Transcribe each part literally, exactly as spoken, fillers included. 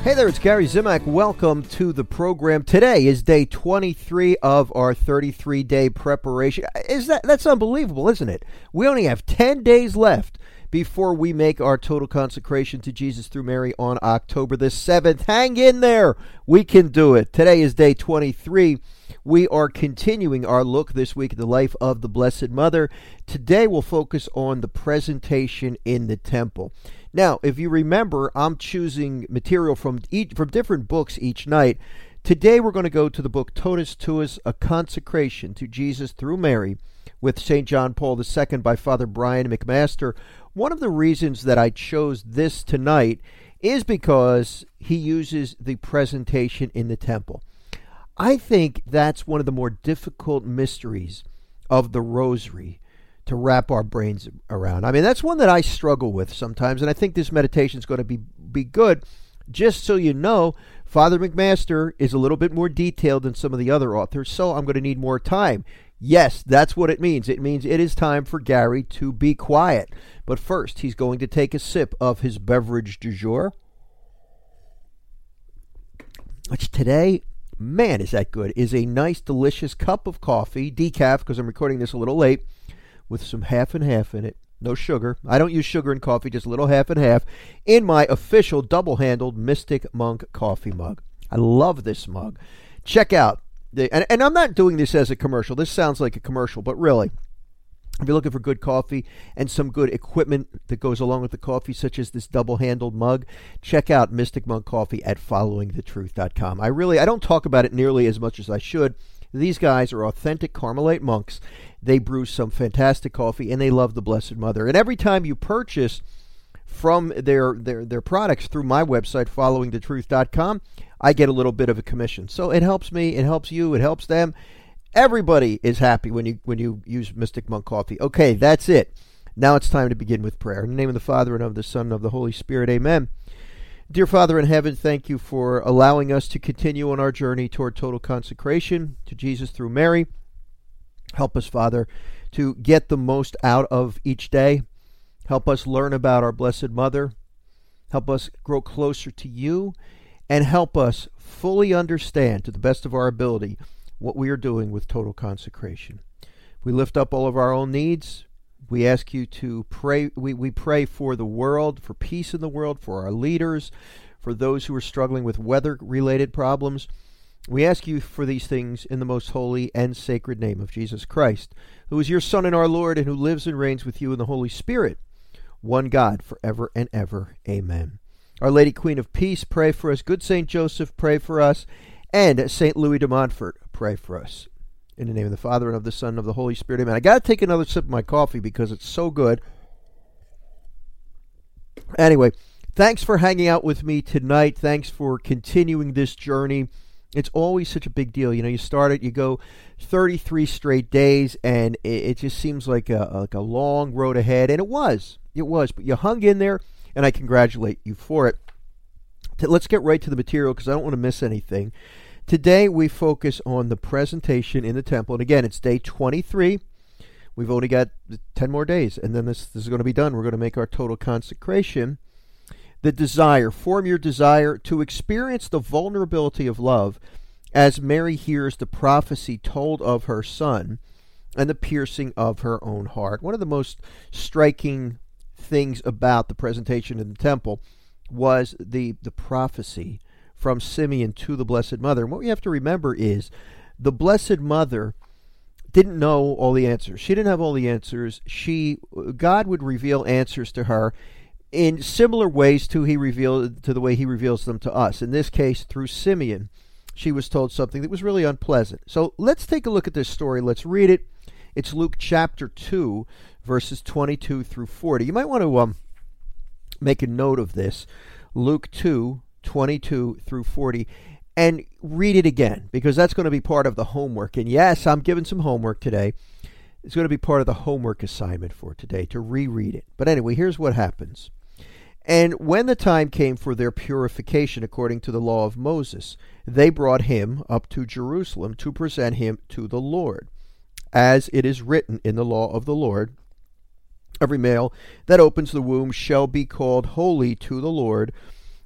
Hey there, it's Gary Zimak. Welcome to the program. Today is day twenty-three of our thirty-three day preparation. Is that that's unbelievable, isn't it? We only have ten days left before we make our total consecration to Jesus through Mary on October the seventh. Hang in there. We can do it. Today is day twenty-three. We are continuing our look this week at the life of the Blessed Mother. Today we'll focus on the presentation in the temple. Now, if you remember, I'm choosing material from each, from different books each night. Today we're going to go to the book Totus Tuus, A Consecration to Jesus Through Mary, with Saint John Paul the Second by Father Brian McMaster. One of the reasons that I chose this tonight is because he uses the presentation in the temple. I think that's one of the more difficult mysteries of the Rosary to wrap our brains around. I mean, that's one that I struggle with sometimes, and I think this meditation is going to be, be good. Just so you know, Father McMaster is a little bit more detailed than some of the other authors, so I'm going to need more time. Yes, that's what it means. It means it is time for Gary to be quiet. But first, he's going to take a sip of his beverage du jour, which today, man, is that good, is a nice, delicious cup of coffee, decaf, because I'm recording this a little late, with some half and half in it. No sugar. I don't use sugar in coffee, just a little half and half, in my official double-handled Mystic Monk coffee mug. I love this mug. Check out, the, and, and I'm not doing this as a commercial. This sounds like a commercial, but really, if you're looking for good coffee and some good equipment that goes along with the coffee, such as this double-handled mug, check out Mystic Monk Coffee at following the truth dot com. I really, I don't talk about it nearly as much as I should. These guys are authentic Carmelite monks. They brew some fantastic coffee, and they love the Blessed Mother. And every time you purchase from their their, their products through my website, following the truth dot com, I get a little bit of a commission. So it helps me, it helps you, it helps them. Everybody is happy when you when you use Mystic Monk Coffee. Okay, that's it. Now it's time to begin with prayer. In the name of the Father, and of the Son, and of the Holy Spirit, amen. Dear Father in heaven, thank you for allowing us to continue on our journey toward total consecration to Jesus through Mary. Help us, Father, to get the most out of each day. Help us learn about our Blessed Mother. Help us grow closer to you, and help us fully understand, to the best of our ability, what we are doing with total consecration. We lift up all of our own needs. We ask you to pray. We, we pray for the world, for peace in the world, for our leaders, for those who are struggling with weather-related problems. We ask you for these things in the most holy and sacred name of Jesus Christ, who is your Son and our Lord, and who lives and reigns with you in the Holy Spirit, one God, forever and ever. Amen. Our Lady Queen of Peace, pray for us. Good Saint Joseph, pray for us. And Saint Louis de Montfort, pray for us. In the name of the Father, and of the Son, and of the Holy Spirit, amen. I got to take another sip of my coffee because it's so good. Anyway, thanks for hanging out with me tonight. Thanks for continuing this journey. It's always such a big deal. You know, you start it, you go thirty-three straight days, and it, it just seems like a, like a long road ahead. And it was. It was. But you hung in there, and I congratulate you for it. Let's get right to the material because I don't want to miss anything. Today we focus on the presentation in the temple. And again, it's day twenty-three. We've only got ten more days, and then this, this is going to be done. We're going to make our total consecration. The desire, form your desire to experience the vulnerability of love as Mary hears the prophecy told of her Son and the piercing of her own heart. One of the most striking things about the presentation in the temple was the, the prophecy from Simeon to the Blessed Mother. And what we have to remember is the Blessed Mother didn't know all the answers. She didn't have all the answers. She, God would reveal answers to her in similar ways to he revealed to the way he reveals them to us. In this case, through Simeon, she was told something that was really unpleasant. So let's take a look at this story. Let's read it. It's Luke chapter two, verses twenty-two through forty. You might want to um, make a note of this. Luke two, twenty-two through forty. And read it again, because that's going to be part of the homework. And yes, I'm giving some homework today. It's going to be part of the homework assignment for today, to reread it. But anyway, here's what happens. And when the time came for their purification according to the law of Moses, they brought him up to Jerusalem to present him to the Lord. As it is written in the law of the Lord, every male that opens the womb shall be called holy to the Lord,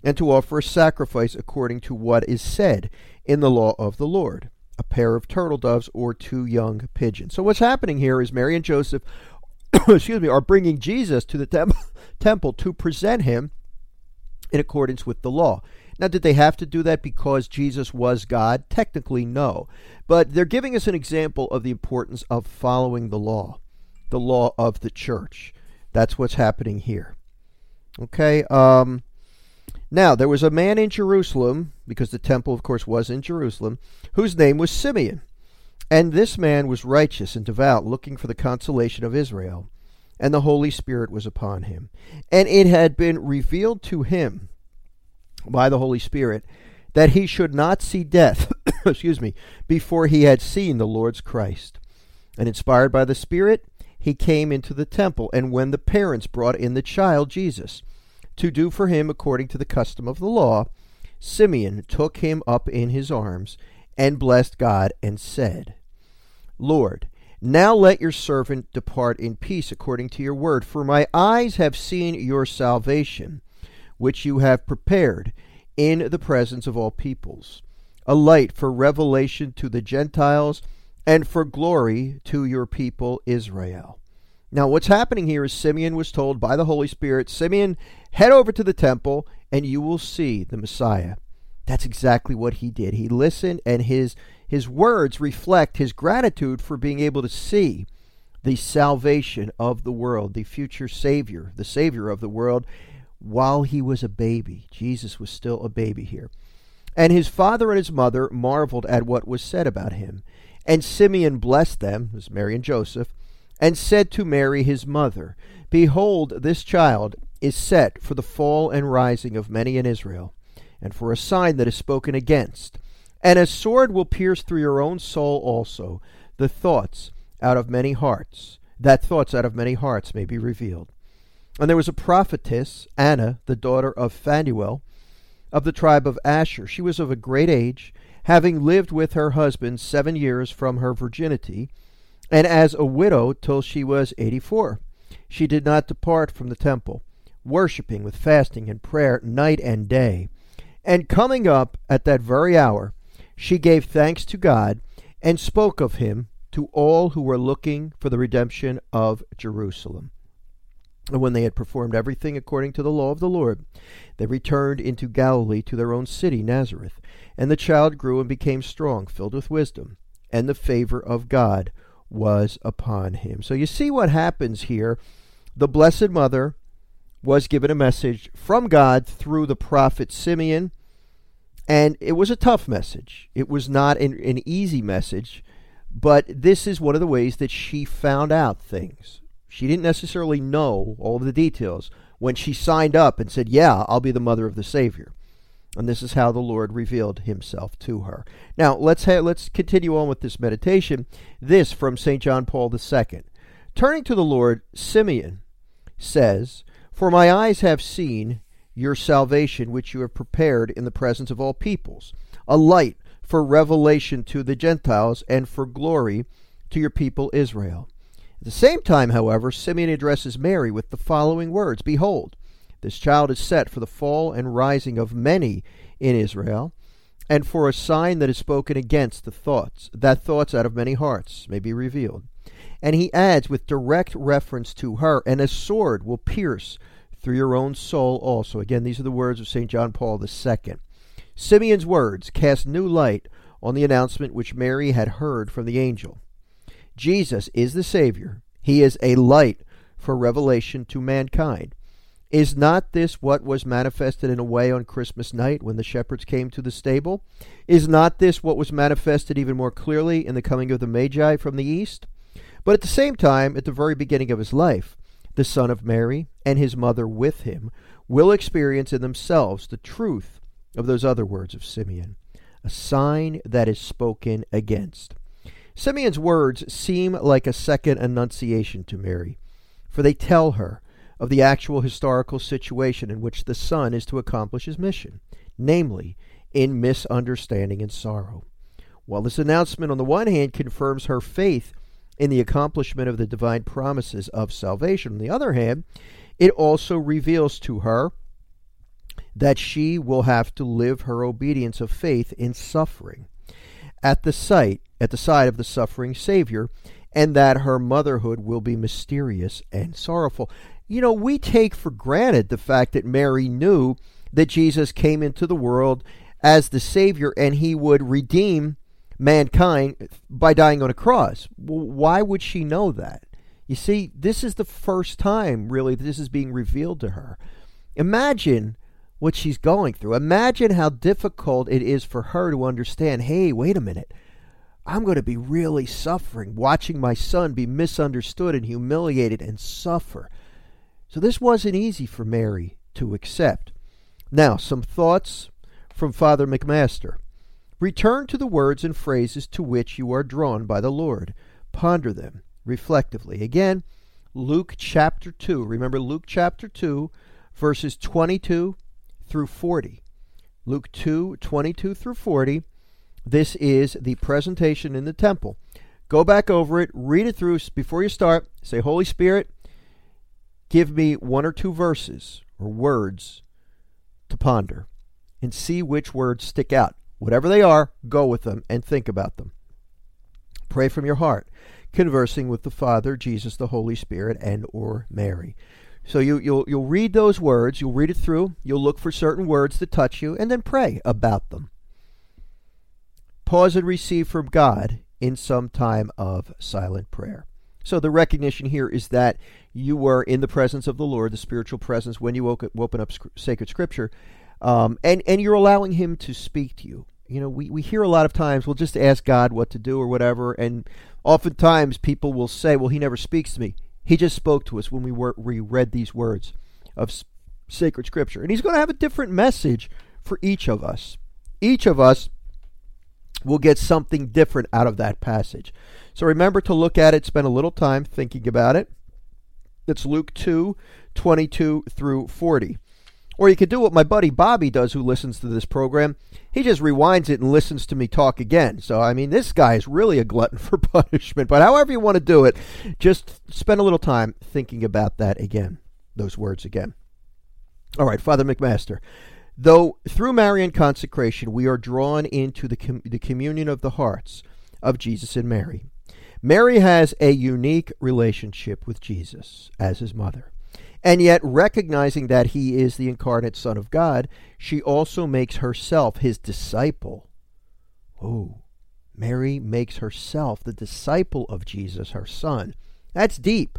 and to offer a sacrifice according to what is said in the law of the Lord, a pair of turtle doves or two young pigeons. So what's happening here is Mary and Joseph excuse me, are bringing Jesus to the tem- temple to present him in accordance with the law. Now, did they have to do that because Jesus was God? Technically, no. But they're giving us an example of the importance of following the law, the law of the church. That's what's happening here. Okay, um, now, there was a man in Jerusalem, because the temple, of course, was in Jerusalem, whose name was Simeon. And this man was righteous and devout, looking for the consolation of Israel. And the Holy Spirit was upon him. And it had been revealed to him by the Holy Spirit that he should not see death, excuse me, before he had seen the Lord's Christ. And inspired by the Spirit, he came into the temple. And when the parents brought in the child Jesus to do for him according to the custom of the law, Simeon took him up in his arms and blessed God and said, Lord, now let your servant depart in peace according to your word, for my eyes have seen your salvation, which you have prepared in the presence of all peoples, a light for revelation to the Gentiles and for glory to your people Israel. Now, what's happening here is Simeon was told by the Holy Spirit, Simeon, head over to the temple and you will see the Messiah. That's exactly what he did. He listened, and his his words reflect his gratitude for being able to see the salvation of the world, the future Savior, the Savior of the world, while he was a baby. Jesus was still a baby here. And his father and his mother marveled at what was said about him. And Simeon blessed them, as Mary and Joseph, and said to Mary his mother, Behold, this child is set for the fall and rising of many in Israel, and for a sign that is spoken against. And a sword will pierce through your own soul also, the thoughts out of many hearts, that thoughts out of many hearts may be revealed. And there was a prophetess, Anna, the daughter of Phanuel, of the tribe of Asher. She was of a great age, having lived with her husband seven years from her virginity, and as a widow till she was eighty-four. She did not depart from the temple, worshipping with fasting and prayer night and day. And coming up at that very hour, she gave thanks to God and spoke of him to all who were looking for the redemption of Jerusalem. And when they had performed everything according to the law of the Lord, they returned into Galilee to their own city, Nazareth. And the child grew and became strong, filled with wisdom, and the favor of God was upon him. So you see what happens here. The Blessed Mother was given a message from God through the prophet Simeon, and it was a tough message. It was not an, an easy message, but this is one of the ways that she found out things. She didn't necessarily know all of the details when she signed up and said, yeah, I'll be the mother of the Savior. And this is how the Lord revealed himself to her. Now, let's ha- let's continue on with this meditation. This from Saint John Paul the Second. Turning to the Lord, Simeon says, For my eyes have seen your salvation, which you have prepared in the presence of all peoples, a light for revelation to the Gentiles and for glory to your people Israel. At the same time, however, Simeon addresses Mary with the following words, Behold, this child is set for the fall and rising of many in Israel, and for a sign that is spoken against the thoughts, that thoughts out of many hearts may be revealed. And he adds with direct reference to her, and a sword will pierce through your own soul also. Again, these are the words of Saint John Paul the Second. Simeon's words cast new light on the announcement which Mary had heard from the angel. Jesus is the Savior. He is a light for revelation to mankind. Is not this what was manifested in a way on Christmas night when the shepherds came to the stable? Is not this what was manifested even more clearly in the coming of the Magi from the east? But at the same time, at the very beginning of his life, the Son of Mary and his mother with him will experience in themselves the truth of those other words of Simeon, a sign that is spoken against. Simeon's words seem like a second annunciation to Mary, for they tell her of the actual historical situation in which the Son is to accomplish his mission, namely, in misunderstanding and sorrow. While this announcement on the one hand confirms her faith in the accomplishment of the divine promises of salvation, on the other hand, it also reveals to her that she will have to live her obedience of faith in suffering at the sight, at the side of the suffering Savior, and that her motherhood will be mysterious and sorrowful. You know, we take for granted the fact that Mary knew that Jesus came into the world as the Savior and he would redeem mankind by dying on a cross. Well, why would she know that? You see, this is the first time, really, that this is being revealed to her. Imagine what she's going through. Imagine how difficult it is for her to understand, hey, wait a minute, I'm going to be really suffering, watching my son be misunderstood and humiliated and suffer. So this wasn't easy for Mary to accept. Now, some thoughts from Father McMaster. Return to the words and phrases to which you are drawn by the Lord. Ponder them reflectively. Again, Luke chapter two. Remember Luke chapter two, verses twenty-two through forty. Luke two, twenty-two through forty. This is the presentation in the temple. Go back over it, read it through before you start. Say, Holy Spirit, give me one or two verses or words to ponder and see which words stick out. Whatever they are, go with them and think about them. Pray from your heart, conversing with the Father, Jesus, the Holy Spirit, and or Mary. So you, you'll, you'll read those words, you'll read it through, you'll look for certain words that touch you, and then pray about them. Pause and receive from God in some time of silent prayer. So the recognition here is that you were in the presence of the Lord, the spiritual presence, when you woke, open up sacred Scripture, um, and, and you're allowing Him to speak to you. You know, we, we hear a lot of times, we'll just ask God what to do or whatever, and oftentimes people will say, well, He never speaks to me. He just spoke to us when we were we read these words of s- sacred Scripture. And He's going to have a different message for each of us. Each of us will get something different out of that passage. So remember to look at it, spend a little time thinking about it. It's Luke two, twenty-two through forty. Or you could do what my buddy Bobby does, who listens to this program. He just rewinds it and listens to me talk again. So, I mean, this guy is really a glutton for punishment. But however you want to do it, just spend a little time thinking about that again, those words again. All right, Father McMaster. Though through Marian consecration we are drawn into the, com- the communion of the hearts of Jesus and Mary, Mary has a unique relationship with Jesus as his mother. And yet, recognizing that he is the incarnate Son of God, she also makes herself his disciple. Oh, Mary makes herself the disciple of Jesus, her son. That's deep.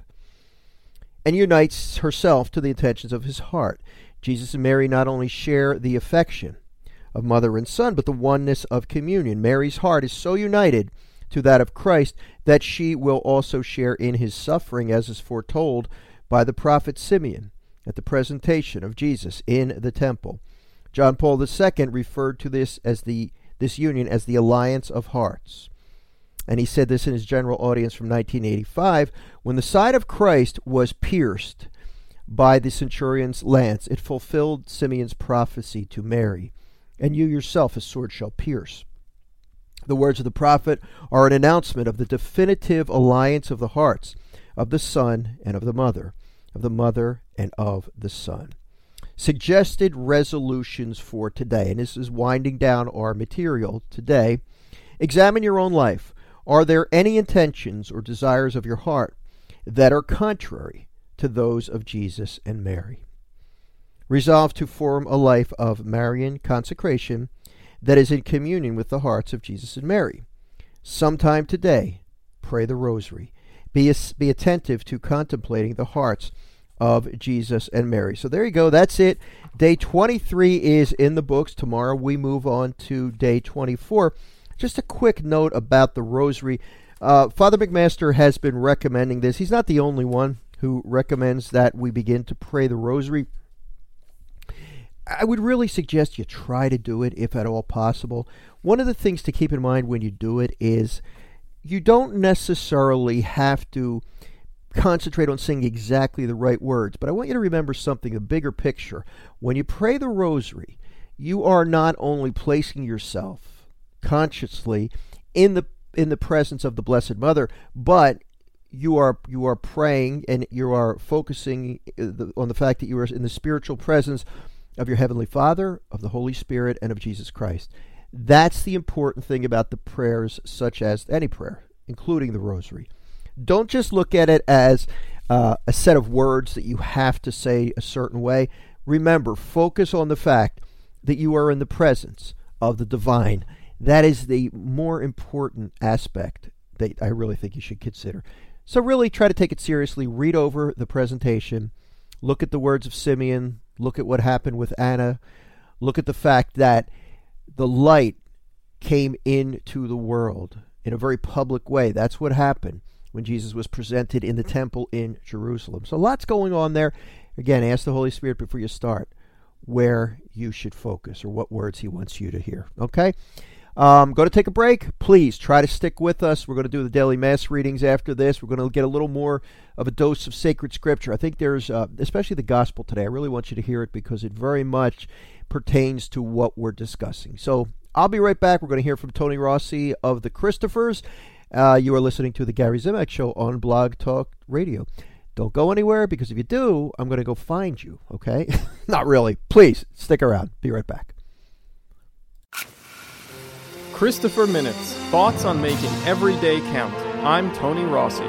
And unites herself to the intentions of his heart. Jesus and Mary not only share the affection of mother and son, but the oneness of communion. Mary's heart is so united to that of Christ that she will also share in his suffering, as is foretold by the prophet Simeon at the presentation of Jesus in the temple. John Paul the Second referred to this as the this union as the alliance of hearts. And he said this in his general audience from nineteen eighty-five, when the side of Christ was pierced by the centurion's lance, it fulfilled Simeon's prophecy to Mary, and you yourself a sword shall pierce. The words of the prophet are an announcement of the definitive alliance of the hearts of the Son and of the Mother, of the Mother and of the Son. Suggested resolutions for today, and this is winding down our material today. Examine your own life. Are there any intentions or desires of your heart that are contrary to those of Jesus and Mary? Resolve to form a life of Marian consecration that is in communion with the hearts of Jesus and Mary. Sometime today, pray the Rosary. Be, be attentive to contemplating the hearts of Jesus and Mary. So there you go. That's it. Day twenty-three is in the books. Tomorrow we move on to day twenty-four. Just a quick note about the Rosary. Uh, Father McMaster has been recommending this. He's not the only one who recommends that we begin to pray the Rosary. I would really suggest you try to do it if at all possible. One of the things to keep in mind when you do it is you don't necessarily have to concentrate on saying exactly the right words, but I want you to remember something, the bigger picture. When you pray the Rosary, you are not only placing yourself consciously in the in the presence of the Blessed Mother, but you are you are praying and you are focusing on the fact that you are in the spiritual presence of your Heavenly Father, of the Holy Spirit, and of Jesus Christ. That's the important thing about the prayers, such as any prayer, including the Rosary. Don't just look at it as uh, a set of words that you have to say a certain way. Remember, focus on the fact that you are in the presence of the divine. That is the more important aspect that I really think you should consider. So really try to take it seriously. Read over the presentation. Look at the words of Simeon. Look at what happened with Anna. Look at the fact that the light came into the world in a very public way. That's what happened when Jesus was presented in the temple in Jerusalem. So lots going on there. Again, ask the Holy Spirit before you start where you should focus or what words he wants you to hear. Okay? Um, going to take a break. Please try to stick with us. We're going to do the daily Mass readings after this. We're going to get a little more of a dose of sacred Scripture. I think there's, uh, especially the Gospel today, I really want you to hear it because it very much pertains to what we're discussing. So I'll be right back. We're going to hear from Tony Rossi of the Christophers. Uh, you are listening to the Gary Zimak Show on Blog Talk Radio. Don't go anywhere, because if you do, I'm going to go find you, okay? Not really. Please, stick around. Be right back. Christopher Minutes, thoughts on making every day count. I'm Tony Rossi.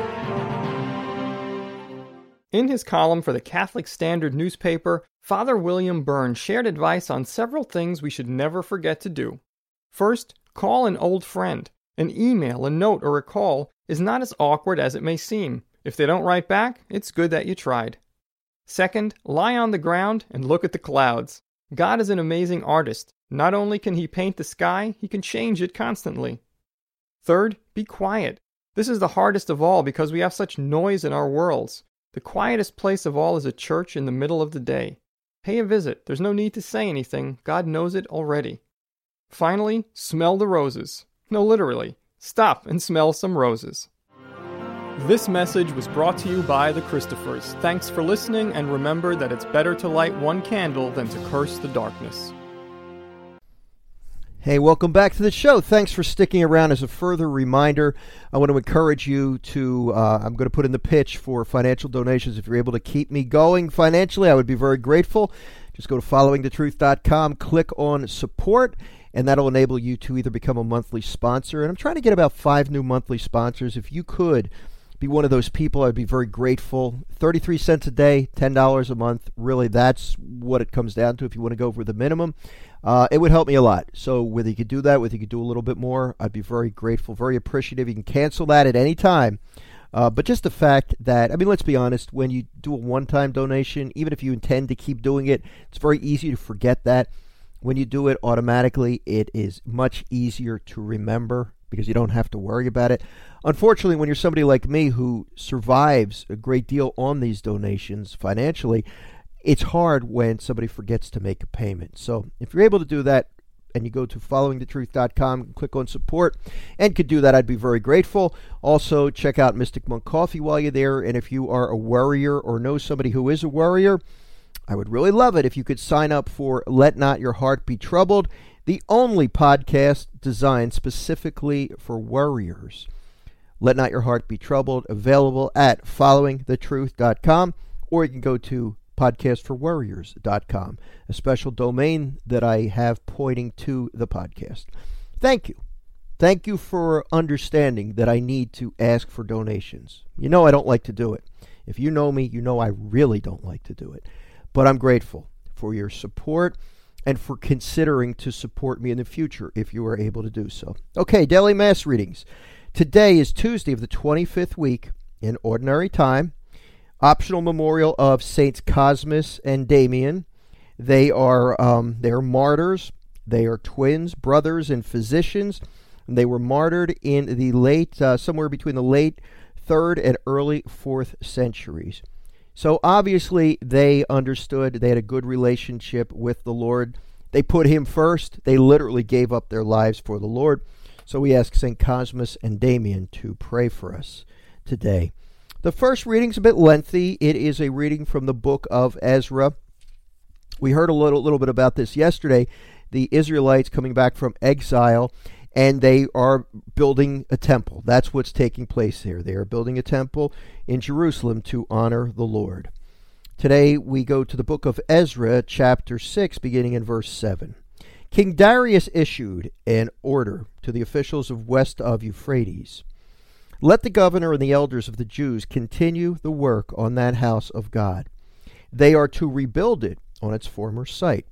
In his column for the Catholic Standard newspaper, Father William Byrne shared advice on several things we should never forget to do. First, call an old friend. An email, a note, or a call is not as awkward as it may seem. If they don't write back, it's good that you tried. Second, lie on the ground and look at the clouds. God is an amazing artist. Not only can he paint the sky, he can change it constantly. Third, be quiet. This is the hardest of all because we have such noise in our worlds. The quietest place of all is a church in the middle of the day. Pay a visit. There's no need to say anything. God knows it already. Finally, smell the roses. No, literally. Stop and smell some roses. This message was brought to you by the Christophers. Thanks for listening, and remember that it's better to light one candle than to curse the darkness. Hey, welcome back to the show. Thanks for sticking around. As a further reminder, I want to encourage you to, uh, I'm going to put in the pitch for financial donations. If you're able to keep me going financially, I would be very grateful. Just go to following the truth dot com, click on support, and that'll enable you to either become a monthly sponsor. And I'm trying to get about five new monthly sponsors. If you could be one of those people, I'd be very grateful. thirty-three cents a day, ten dollars a month. Really, that's what it comes down to if you want to go over the minimum. Uh, it would help me a lot. So whether you could do that, whether you could do a little bit more, I'd be very grateful, very appreciative. You can cancel that at any time. Uh, but just the fact that, I mean, let's be honest, when you do a one-time donation, even if you intend to keep doing it, it's very easy to forget that. When you do it automatically, it is much easier to remember because you don't have to worry about it. Unfortunately, when you're somebody like me who survives a great deal on these donations financially, it's hard when somebody forgets to make a payment. So if you're able to do that and you go to following the truth dot com, click on support, and could do that, I'd be very grateful. Also, check out Mystic Monk Coffee while you're there. And if you are a worrier or know somebody who is a worrier, I would really love it if you could sign up for Let Not Your Heart Be Troubled, the only podcast designed specifically for worriers. Let Not Your Heart Be Troubled, available at following the truth dot com, or you can go to podcast for worriers dot com, a special domain that I have pointing to the podcast. Thank you. Thank you for understanding that I need to ask for donations. You know I don't like to do it. If you know me, you know I really don't like to do it. But I'm grateful for your support and for considering to support me in the future if you are able to do so. Okay, daily Mass readings. Today is Tuesday of the twenty-fifth week in Ordinary Time. Optional memorial of Saints Cosmas and Damian. They are um, they are martyrs. They are twins, brothers, and physicians. And they were martyred in the late, uh, somewhere between the late third and early fourth centuries. So obviously they understood. They had a good relationship with the Lord. They put him first. They literally gave up their lives for the Lord. So we ask Saint Cosmas and Damian to pray for us today. The first reading's a bit lengthy. It is a reading from the book of Ezra. We heard a little, little bit about this yesterday. The Israelites coming back from exile, and they are building a temple. That's what's taking place here. They are building a temple in Jerusalem to honor the Lord. Today we go to the book of Ezra, chapter six, beginning in verse seven. King Darius issued an order to the officials of west of Euphrates. Let the governor and the elders of the Jews continue the work on that house of God. They are to rebuild it on its former site.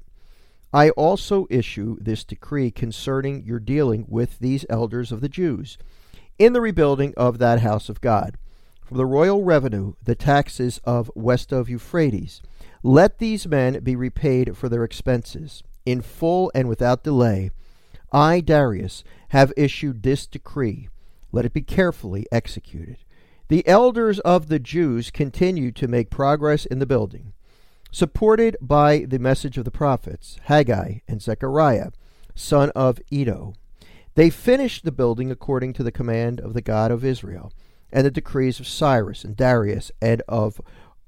I also issue this decree concerning your dealing with these elders of the Jews in the rebuilding of that house of God. From the royal revenue, the taxes of west of Euphrates, let these men be repaid for their expenses, in full and without delay. I, Darius, have issued this decree. Let it be carefully executed. The elders of the Jews continue to make progress in the building, supported by the message of the prophets, Haggai and Zechariah, son of Iddo. They finished the building according to the command of the God of Israel, and the decrees of Cyrus and Darius and of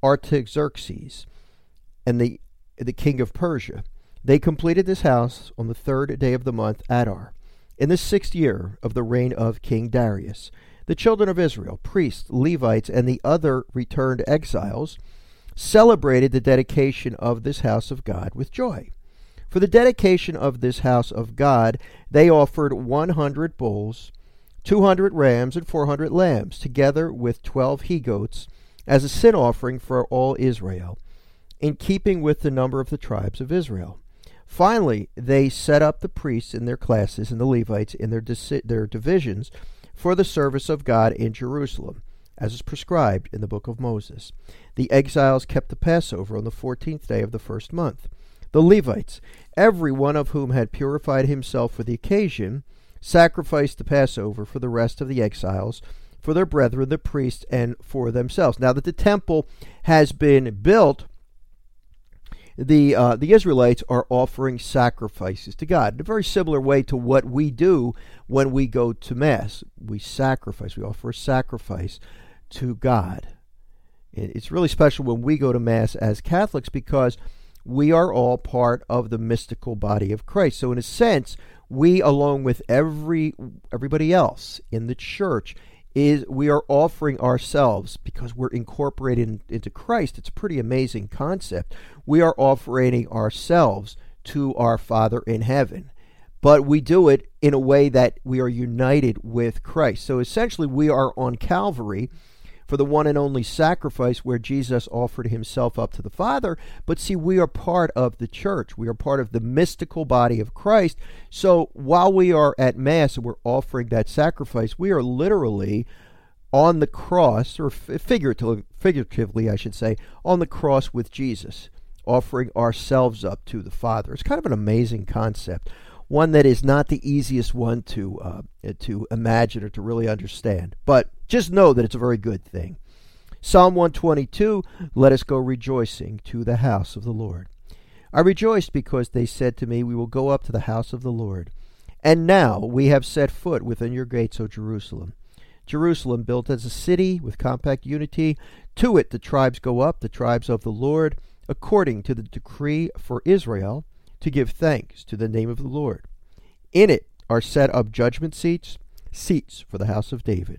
Artaxerxes and the, the king of Persia. They completed this house on the third day of the month Adar, in the sixth year of the reign of King Darius. The children of Israel, priests, Levites, and the other returned exiles celebrated the dedication of this house of God with joy. For the dedication of this house of God, they offered one hundred bulls, two hundred rams, and four hundred lambs, together with twelve he-goats, as a sin offering for all Israel, in keeping with the number of the tribes of Israel. Finally, they set up the priests in their classes and the Levites in their, dis- their divisions for the service of God in Jerusalem, as is prescribed in the book of Moses. The exiles kept the Passover on the fourteenth day of the first month. The Levites, every one of whom had purified himself for the occasion, sacrificed the Passover for the rest of the exiles, for their brethren, the priests, and for themselves. Now that the temple has been built, the uh, the Israelites are offering sacrifices to God in a very similar way to what we do when we go to Mass. We sacrifice, we offer a sacrifice to God. It's really special when we go to Mass as Catholics because we are all part of the mystical body of Christ. So in a sense, we, along with every everybody else in the church, is we are offering ourselves because we're incorporated in, into Christ. It's a pretty amazing concept. We are offering ourselves to our Father in heaven, but we do it in a way that we are united with Christ. So essentially, we are on Calvary for the one and only sacrifice where Jesus offered himself up to the Father. But see, we are part of the church. We are part of the mystical body of Christ. So while we are at Mass and we're offering that sacrifice, we are literally on the cross, or figuratively, figuratively, I should say, on the cross with Jesus, offering ourselves up to the Father. It's kind of an amazing concept, one that is not the easiest one to uh, to imagine or to really understand. But just know that it's a very good thing. Psalm one twenty-two, let us go rejoicing to the house of the Lord. I rejoiced because they said to me, we will go up to the house of the Lord. And now we have set foot within your gates, O Jerusalem. Jerusalem built as a city with compact unity. To it the tribes go up, the tribes of the Lord, according to the decree for Israel, to give thanks to the name of the Lord. In it are set up judgment seats, seats for the house of David.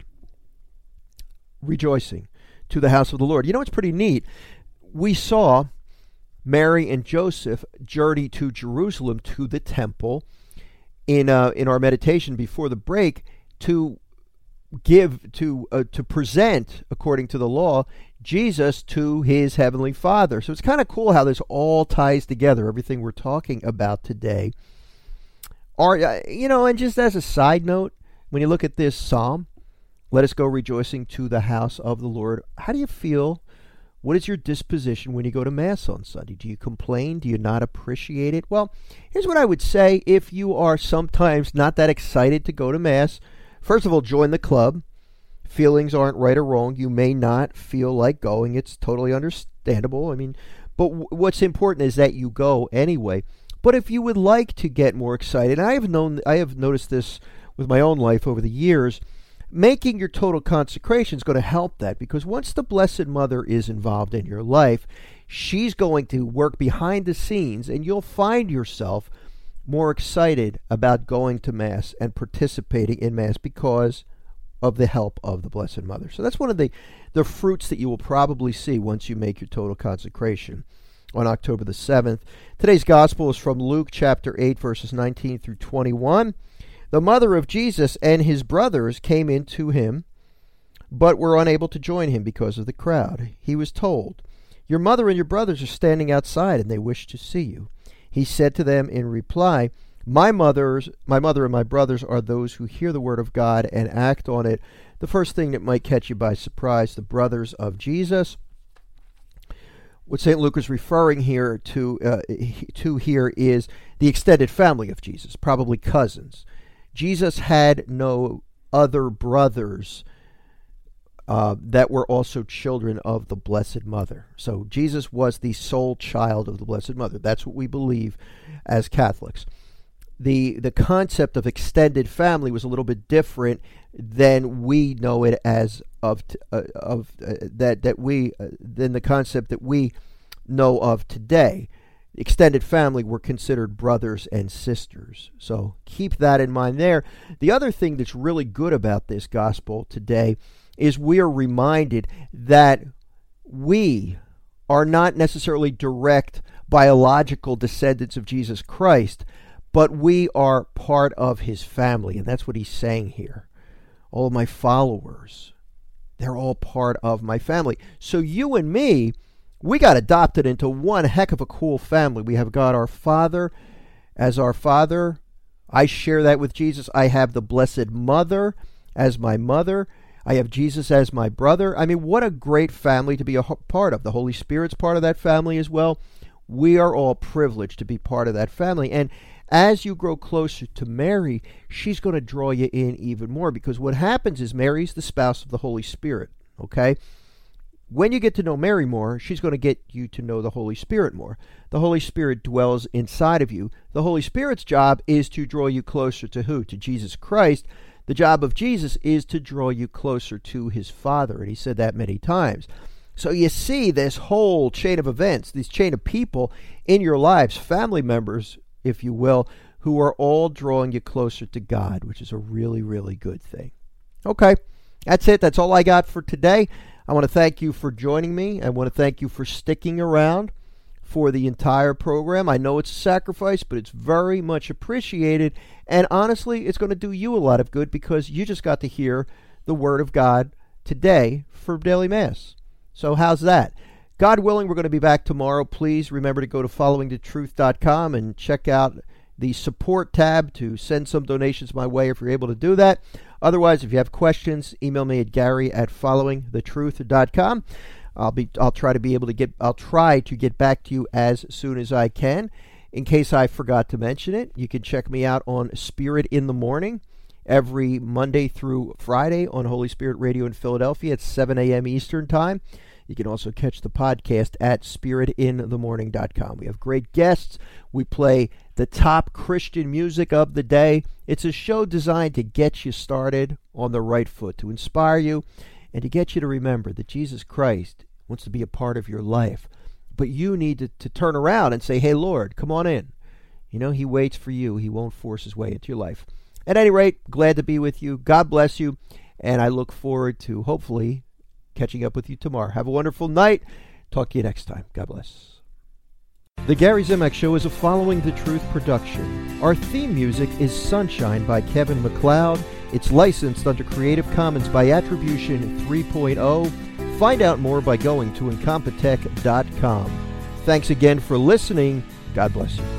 Rejoicing to the house of the Lord. You know, it's pretty neat. We saw Mary and Joseph journey to Jerusalem, to the temple, in uh, in our meditation before the break, to give, to uh, to present, according to the law, Jesus to his heavenly Father. So it's kind of cool how this all ties together, everything we're talking about today. Are, uh, you know, and just as a side note, when you look at this psalm, let us go rejoicing to the house of the Lord. How do you feel? What is your disposition when you go to Mass on Sunday? Do you complain? Do you not appreciate it? Well, here's what I would say. If you are sometimes not that excited to go to Mass, first of all, join the club. Feelings aren't right or wrong. You may not feel like going. It's totally understandable. I mean, but w- what's important is that you go anyway. But if you would like to get more excited, and I have known, I have noticed this with my own life over the years, making your total consecration is going to help that, because once the Blessed Mother is involved in your life, she's going to work behind the scenes, and you'll find yourself more excited about going to Mass and participating in Mass because of the help of the Blessed Mother. So that's one of the, the fruits that you will probably see once you make your total consecration on October the seventh. Today's gospel is from Luke chapter eight, verses nineteen through twenty-one. The mother of Jesus and his brothers came in to him, but were unable to join him because of the crowd. He was told, "Your mother and your brothers are standing outside, and they wish to see you." He said to them in reply, My mother's, my mother and my brothers are those who hear the word of God and act on it. The first thing that might catch you by surprise, the brothers of Jesus. What Saint Luke is referring here to, uh, to here is the extended family of Jesus, probably cousins. Jesus had no other brothers uh, that were also children of the Blessed Mother. So Jesus was the sole child of the Blessed Mother. That's what we believe as Catholics. The the concept of extended family was a little bit different than we know it as of uh, of uh, that that we uh, than the concept that we know of today. Extended family were considered brothers and sisters. So keep that in mind there. The other thing that's really good about this gospel today is we are reminded that we are not necessarily direct biological descendants of Jesus Christ, but we are part of his family, and that's what he's saying here. All of my followers, they're all part of my family. So you and me, we got adopted into one heck of a cool family. We have God our Father as our Father. I share that with Jesus. I have the Blessed Mother as my mother. I have Jesus as my brother. I mean, what a great family to be a part of. The Holy Spirit's part of that family as well. We are all privileged to be part of that family. And as you grow closer to Mary, she's going to draw you in even more, because what happens is Mary's the spouse of the Holy Spirit, okay? When you get to know Mary more, she's going to get you to know the Holy Spirit more. The Holy Spirit dwells inside of you. The Holy Spirit's job is to draw you closer to who? To Jesus Christ. The job of Jesus is to draw you closer to his Father, and he said that many times. So you see this whole chain of events, this chain of people in your lives, family members, if you will, who are all drawing you closer to God, which is a really, really good thing. Okay, that's it. That's all I got for today. I want to thank you for joining me. I want to thank you for sticking around for the entire program. I know it's a sacrifice, but it's very much appreciated. And honestly, it's going to do you a lot of good, because you just got to hear the Word of God today for Daily Mass. So how's that? God willing, we're going to be back tomorrow. Please remember to go to following the truth dot com and check out the support tab to send some donations my way if you're able to do that. Otherwise, if you have questions, email me at Gary at following the truth dot com. I'll be I'll try to be able to get I'll try to get back to you as soon as I can. In case I forgot to mention it, you can check me out on Spirit in the Morning every Monday through Friday on Holy Spirit Radio in Philadelphia at seven a.m. Eastern Time. You can also catch the podcast at spirit in the morning dot com. We have great guests. We play the top Christian music of the day. It's a show designed to get you started on the right foot, to inspire you, and to get you to remember that Jesus Christ wants to be a part of your life. But you need to, to turn around and say, hey, Lord, come on in. You know, he waits for you. He won't force his way into your life. At any rate, glad to be with you. God bless you. And I look forward to hopefully catching up with you tomorrow. Have a wonderful night. Talk to you next time. God bless. The Gary Zimak Show is a Following the Truth production. Our theme music is Sunshine by Kevin MacLeod. It's licensed under Creative Commons by Attribution three point oh. Find out more by going to incompetech dot com. Thanks again for listening. God bless you.